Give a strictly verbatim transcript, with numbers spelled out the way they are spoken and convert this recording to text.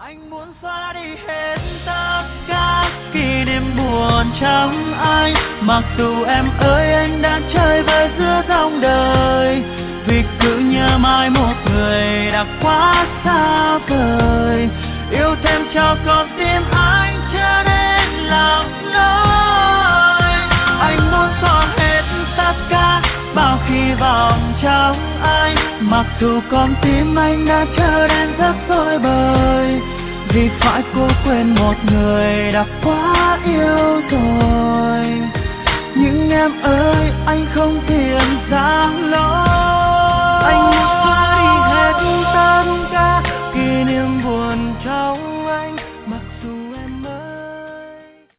Anh muốn xóa đi hết tất cả kỷ niệm buồn trong anh. Mặc dù em ơi anh đã chơi với giữa dòng đời, vì cứ nhớ mãi một người đã quá xa vời. Yêu thêm cho con tim anh trở nên lặng lối. Anh muốn xóa hết tất cả bao hy vọng trong anh. Mặc dù con tim anh đã trở nên rất rối bời, vì phải cố quên một người đã quá yêu rồi. Nhưng em ơi anh không tiền ra lối. Anh